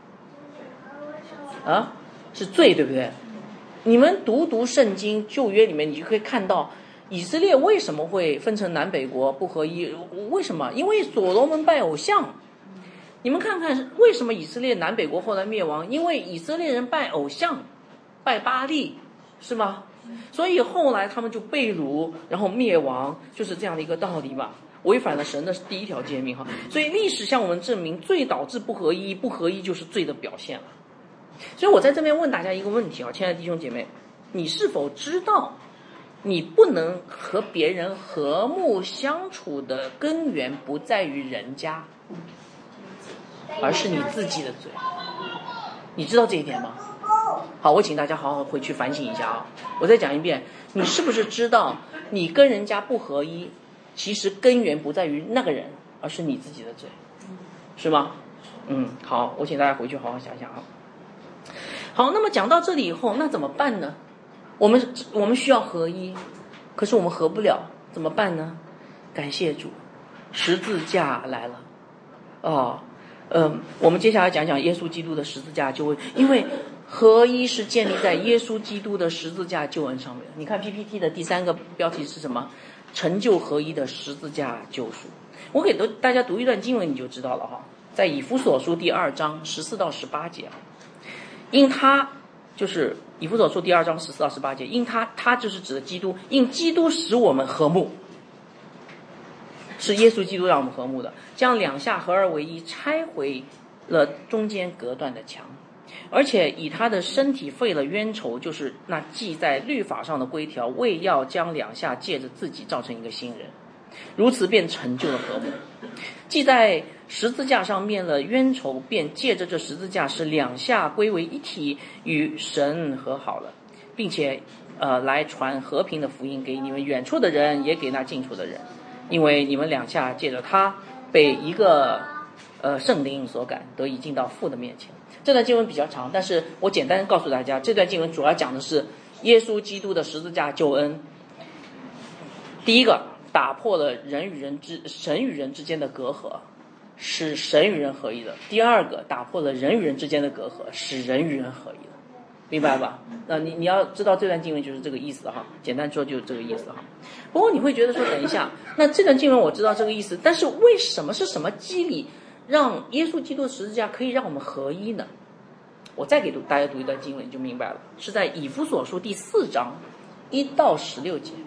啊，是罪，对不对？你们读圣经旧约里面，你就可以看到以色列为什么会分成南北国不合一？为什么？因为所罗门拜偶像。你们看看为什么以色列南北国后来灭亡？因为以色列人拜偶像，拜巴力，是吗？所以后来他们就被掳，然后灭亡，就是这样的一个道理嘛，违反了神的第一条诫命哈。所以历史向我们证明，罪导致不合一，不合一就是罪的表现了。所以我在这边问大家一个问题啊，亲爱的弟兄姐妹，你是否知道，你不能和别人和睦相处的根源不在于人家，而是你自己的罪？你知道这一点吗？好，我请大家好好回去反省一下啊！我再讲一遍，你是不是知道你跟人家不合一，其实根源不在于那个人，而是你自己的罪，是吗？好，我请大家回去好好想想啊。好，那么讲到这里以后，那怎么办呢？我们需要合一，可是我们合不了，怎么办呢？感谢主，十字架来了。我们接下来讲讲耶稣基督的十字架救恩，因为合一是建立在耶稣基督的十字架救恩上面。你看 PPT 的第3个标题是什么？成就合一的十字架救赎。我给大家读一段经文你就知道了哈，在以弗所书第2章14到18节。因他就是以弗所书第2章14到18节，因他就是指的基督，因基督使我们和睦，是耶稣基督让我们和睦的，将两下合而为一，拆毁了中间隔断的墙，而且以他的身体废了冤仇，就是那记在律法上的规条，为要将两下借着自己造成一个新人，如此便成就了和睦。记在十字架上灭了冤仇，便借着这十字架使两下归为一体，与神和好了，并且来传和平的福音给你们远处的人，也给那近处的人，因为你们两下借着他被一个圣灵所感，得以进到父的面前。这段经文比较长，但是我简单告诉大家，这段经文主要讲的是耶稣基督的十字架救恩。第一个，打破了神与人之间的隔阂，使神与人合一的。第二个，打破了人与人之间的隔阂，使人与人合一的。明白吧？你要知道这段经文就是这个意思哈，简单说就是这个意思哈。不过你会觉得说，等一下，那这段经文我知道这个意思，但是为什么是什么机理让耶稣基督的十字架可以让我们合一呢？我再给大家读一段经文你就明白了，是在以弗所书第4章1到16节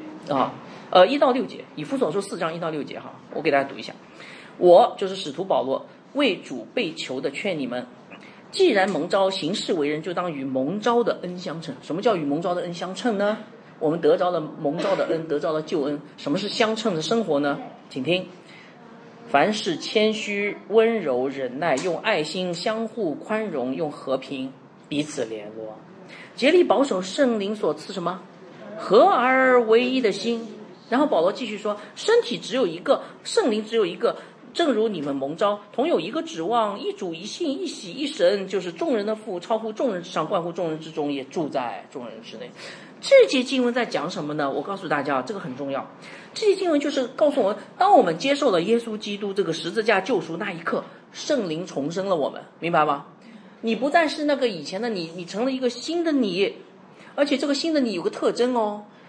1到6节，以弗所书4章1到6节哈，我给大家读一下。我就是使徒保罗，为主被囚的劝你们，既然蒙召行事为人，就当与蒙召的恩相称。什么叫与蒙召的恩相称呢？我们得着了蒙召的恩，得着了救恩。什么是相称的生活呢？请听：凡事谦虚、温柔、忍耐，用爱心相互宽容，用和平彼此联络，竭力保守圣灵所赐什么合而为一的心。然后保罗继续说，身体只有一个，圣灵只有一个，正如你们蒙召，同有一个指望，一主一信一喜一神，就是众人的父，超乎众人之上，贯乎众人之中，也住在众人之内。这节经文在讲什么呢？我告诉大家，这个很重要。这节经文就是告诉我们，当我们接受了耶稣基督这个十字架救赎那一刻，圣灵重生了我们，明白吗？你不再是那个以前的你，你成了一个新的你，而且这个新的你有个特征哦，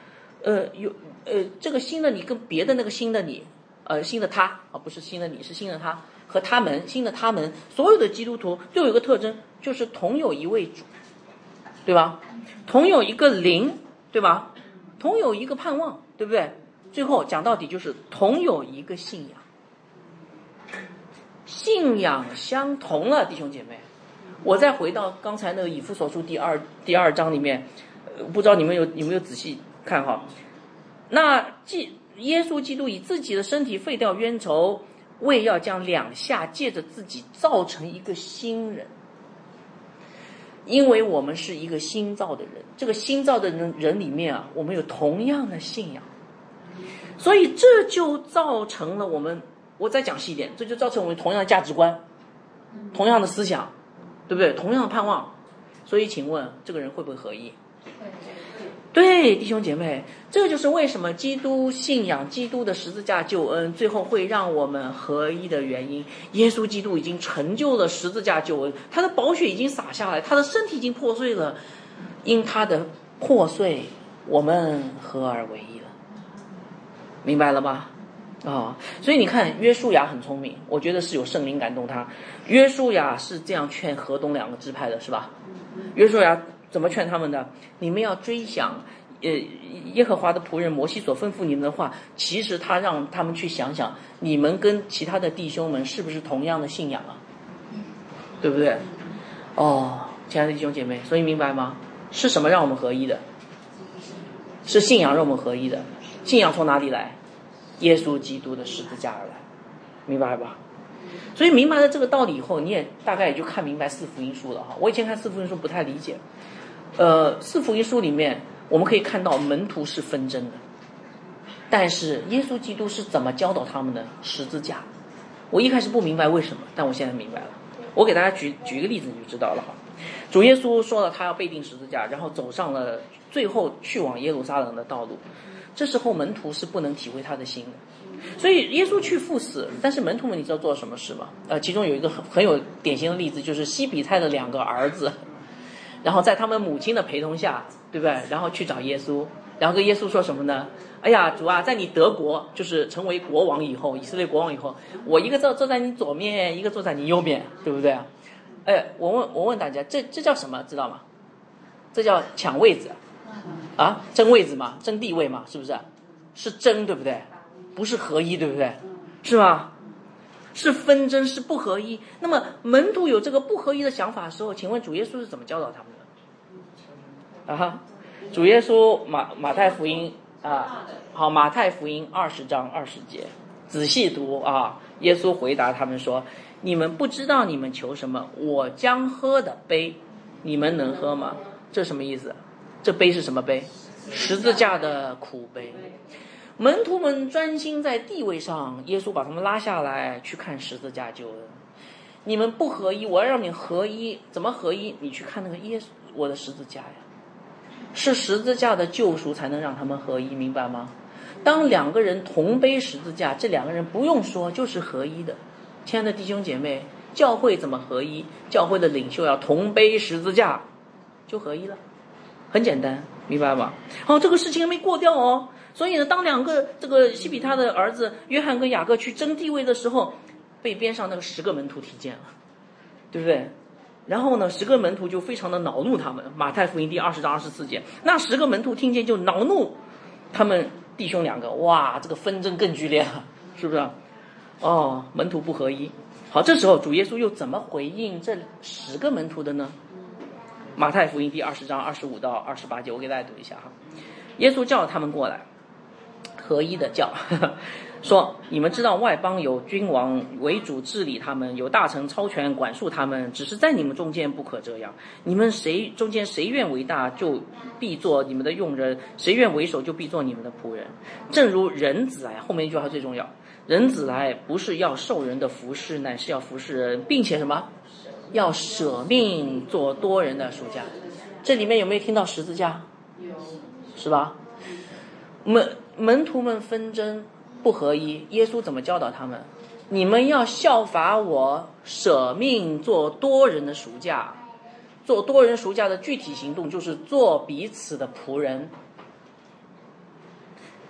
这个新的你跟别的那个新的你，新的他啊，不是新的你，是新的他和他们，新的他们，所有的基督徒都有一个特征，就是同有一位主，对吧？同有一个灵，对吧？同有一个盼望，对不对？最后讲到底就是同有一个信仰，信仰相同了，弟兄姐妹。我再回到刚才那个以弗所书第二章里面，不知道你们有没有仔细看哈？那耶稣基督以自己的身体废掉冤仇，为要将两下借着自己造成一个新人。因为我们是一个新造的人，这个新造的人里面啊，我们有同样的信仰，所以这就造成了我再讲细一点，这就造成我们同样的价值观，同样的思想，对不对？同样的盼望。所以请问这个人会不会合一？对，弟兄姐妹，这就是为什么基督信仰基督的十字架救恩最后会让我们合一的原因。耶稣基督已经成就了十字架救恩，他的宝血已经洒下来，他的身体已经破碎了，因他的破碎我们合而为一了，明白了吧？所以你看约书亚很聪明，我觉得是有圣灵感动他。约书亚是这样劝河东两个支派的，是吧？约书亚怎么劝他们的？你们要追想耶和华的仆人摩西所吩咐你们的话，其实他让他们去想想，你们跟其他的弟兄们是不是同样的信仰啊？对不对？亲爱的弟兄姐妹，所以明白吗？是什么让我们合一的？是信仰让我们合一的。信仰从哪里来？耶稣基督的十字架而来，明白吧？所以明白了这个道理以后，你也大概也就看明白四福音书了哈。我以前看四福音书不太理解，四福音书里面我们可以看到门徒是纷争的，但是耶稣基督是怎么教导他们的？十字架。我一开始不明白为什么，但我现在明白了。我给大家举一个例子你就知道了哈。主耶稣说了他要背定十字架，然后走上了最后去往耶路撒冷的道路。这时候门徒是不能体会他的心的，所以耶稣去赴死，但是门徒们你知道做了什么事吗？其中有一个很有典型的例子，就是西比泰的两个儿子，然后在他们母亲的陪同下，对不对？然后去找耶稣，然后跟耶稣说什么呢？哎呀，主啊，在你得国，就是成为国王以后，以色列国王以后，我一个坐在你左面，一个坐在你右面，对不对啊？我问大家，这叫什么？知道吗？这叫抢位子啊，争位子嘛，争地位嘛，是不是？是争，对不对？不是合一，对不对？是吧？是纷争，是不合一。那么门徒有这个不合一的想法的时候，请问主耶稣是怎么教导他们的？主耶稣马太福音马太福音20章20节，仔细读啊。耶稣回答他们说：“你们不知道你们求什么，我将喝的杯，你们能喝吗？”这什么意思？这杯是什么杯？十字架的苦杯。门徒们专心在地位上，耶稣把他们拉下来去看十字架救恩。你们不合一，我要让你合一。怎么合一？你去看那个耶稣，我的十字架呀，是十字架的救赎才能让他们合一，明白吗？当两个人同背十字架，这两个人不用说就是合一的。亲爱的弟兄姐妹，教会怎么合一？教会的领袖要同背十字架，就合一了，很简单，明白吧？这个事情还没过掉哦。所以呢，当两个这个西比他的儿子约翰跟雅各去争地位的时候，被边上那个10个门徒听见了，对不对？然后呢，10个门徒就非常的恼怒他们。马太福音第20章24节，那10个门徒听见就恼怒他们弟兄两个，哇，这个纷争更剧烈了，是不是？门徒不合一。好，这时候主耶稣又怎么回应这10个门徒的呢？马太福音第20章25到28节，我给大家读一下哈。耶稣叫他们过来，合一的叫说，你们知道外邦有君王为主治理他们，有大臣操权管束他们，只是在你们中间不可这样。你们中间谁愿为大，就必做你们的用人；谁愿为首，就必做你们的仆人。正如人子来，后面一句话最重要，人子来不是要受人的服侍，乃是要服侍人，并且什么？要舍命做多人的赎价。这里面有没有听到十字架？是吧？门徒们纷争不合一，耶稣怎么教导他们？你们要效法我，舍命做多人的赎价。做多人赎价的具体行动就是做彼此的仆人。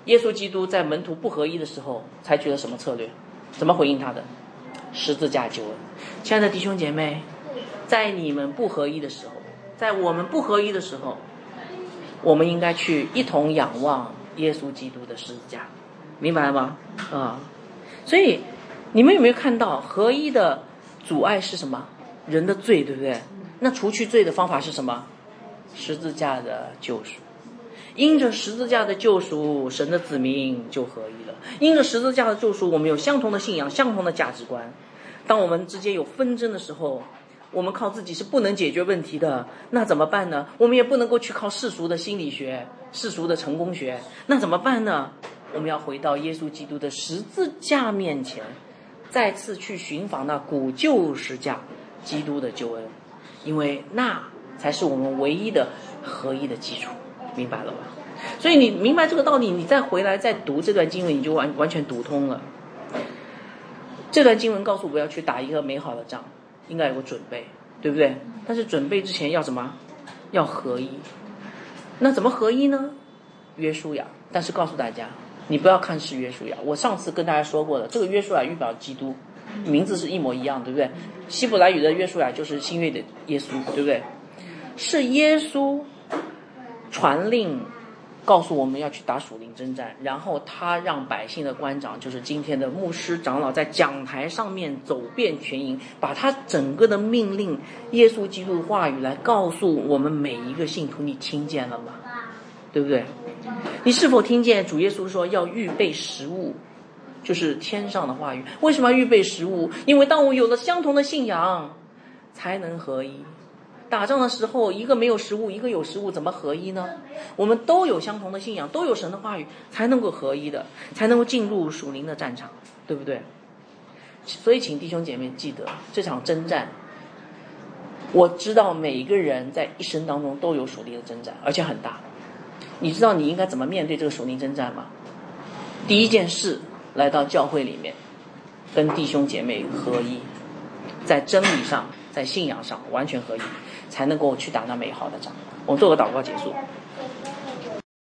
耶稣基督在门徒不合一的时候采取了什么策略？怎么回应他的？十字架救恩。亲爱的弟兄姐妹，在你们不合一的时候，在我们不合一的时候，我们应该去一同仰望耶稣基督的十字架，明白吗？所以你们有没有看到合一的阻碍是什么？人的罪，对不对？那除去罪的方法是什么？十字架的救赎。因着十字架的救赎，神的子民就合一了。因着十字架的救赎，我们有相同的信仰，相同的价值观。当我们之间有纷争的时候，我们靠自己是不能解决问题的，那怎么办呢？我们也不能够去靠世俗的心理学、世俗的成功学，那怎么办呢？我们要回到耶稣基督的十字架面前，再次去寻访那古旧十架基督的救恩，因为那才是我们唯一的合一的基础，明白了吧？所以你明白这个道理，你再回来再读这段经文，你就完全读通了。这段经文告诉我要去打一个美好的仗，应该有个准备，对不对？但是准备之前要什么？要合一。那怎么合一呢？约书亚。但是告诉大家，你不要看是约书亚，我上次跟大家说过了，这个约书亚预表基督，名字是一模一样，对不对？希伯来语的约书亚就是新约的耶稣，对不对？是耶稣传令告诉我们要去打属灵征战，然后他让百姓的官长，就是今天的牧师长老，在讲台上面走遍全营，把他整个的命令，耶稣基督的话语来告诉我们每一个信徒。你听见了吗？对不对？你是否听见主耶稣说要预备食物，就是天上的话语？为什么要预备食物？因为当我有了相同的信仰，才能合一。打仗的时候，一个没有食物，一个有食物，怎么合一呢？我们都有相同的信仰，都有神的话语，才能够合一的，才能够进入属灵的战场，对不对？所以请弟兄姐妹记得，这场征战，我知道每一个人在一生当中都有属灵的征战，而且很大。你知道你应该怎么面对这个属灵征战吗？第一件事，来到教会里面，跟弟兄姐妹合一，在真理上，在信仰上完全合一，才能够去打那美好的仗。我们做个祷告结束。